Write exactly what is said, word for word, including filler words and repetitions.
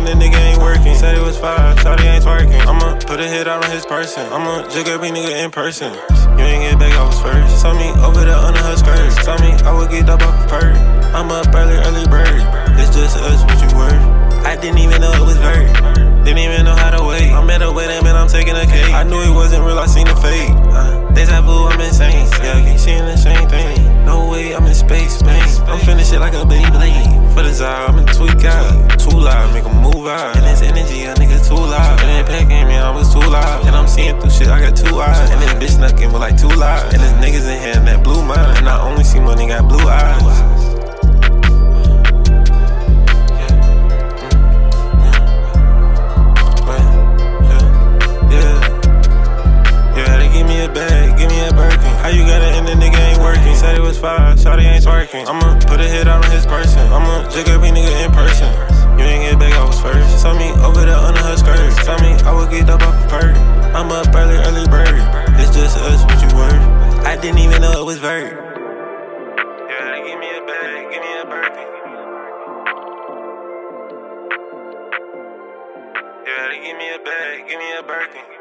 and the nigga ain't working. Said it was five, shawty ain't twerking. I'ma put a hit out on his person. I'ma jig every nigga in person. You ain't get back, I was first. Saw me over there under her skirt. Saw me, I would get up off a perk. I'm up early, early bird. It's just us, what you were. I didn't even know it was vert. Didn't even know how to wait. I'm at a wedding, man, I'm taking a cake. I knew it wasn't real, I seen the fake. Uh, they said, boo, I'm insane. Yeah, I keep seeing the same thing. No way, I'm in space, man. I'm finna shit like a baby blade. For the Zara, I'm in tweak out. Too loud, make 'em move out. And this energy, a nigga too loud. And that pack game, man, I was too loud. And I'm seeing through shit, I got two eyes. And this bitch knuckin' with like two lives. And there's niggas in here, and that blue mind. And I only see money, got blue eyes. How you got it and the nigga ain't working? Said it was five, shawty ain't twerking. I'ma put a hit out on his person. I'ma jig every nigga in person. You ain't get back, I was first. Saw me over there under her skirt. Saw me, I would get up off a perk. I'm up early, early bird. It's just us, what you were. I didn't even know it was vert. Yeah, give me a bag, give me a Birkin. Yeah, give me a bag, give me a Birkin.